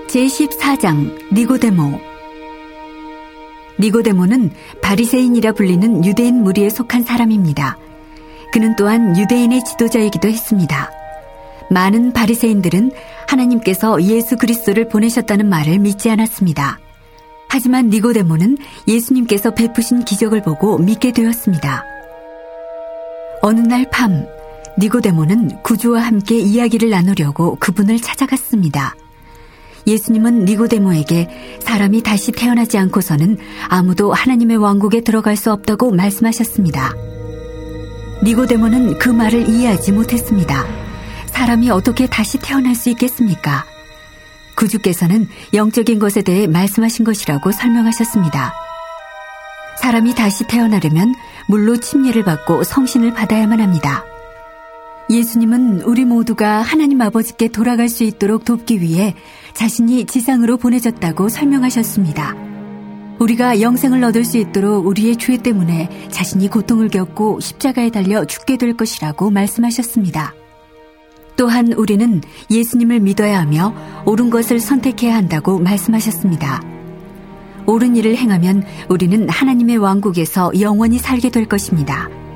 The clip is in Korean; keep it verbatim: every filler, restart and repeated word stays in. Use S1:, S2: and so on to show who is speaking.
S1: 제십사 장 니고데모. 니고데모는 바리새인이라 불리는 유대인 무리에 속한 사람입니다. 그는 또한 유대인의 지도자이기도 했습니다. 많은 바리새인들은 하나님께서 예수 그리스도를 보내셨다는 말을 믿지 않았습니다. 하지만 니고데모는 예수님께서 베푸신 기적을 보고 믿게 되었습니다. 어느 날 밤, 니고데모는 구주와 함께 이야기를 나누려고 그분을 찾아갔습니다. 예수님은 니고데모에게 사람이 다시 태어나지 않고서는 아무도 하나님의 왕국에 들어갈 수 없다고 말씀하셨습니다. 니고데모는 그 말을 이해하지 못했습니다. 사람이 어떻게 다시 태어날 수 있겠습니까? 구주께서는 영적인 것에 대해 말씀하신 것이라고 설명하셨습니다. 사람이 다시 태어나려면 물로 침례를 받고 성신을 받아야만 합니다. 예수님은 우리 모두가 하나님 아버지께 돌아갈 수 있도록 돕기 위해 자신이 지상으로 보내졌다고 설명하셨습니다. 우리가 영생을 얻을 수 있도록 우리의 죄 때문에 자신이 고통을 겪고 십자가에 달려 죽게 될 것이라고 말씀하셨습니다. 또한 우리는 예수님을 믿어야 하며 옳은 것을 선택해야 한다고 말씀하셨습니다. 옳은 일을 행하면 우리는 하나님의 왕국에서 영원히 살게 될 것입니다.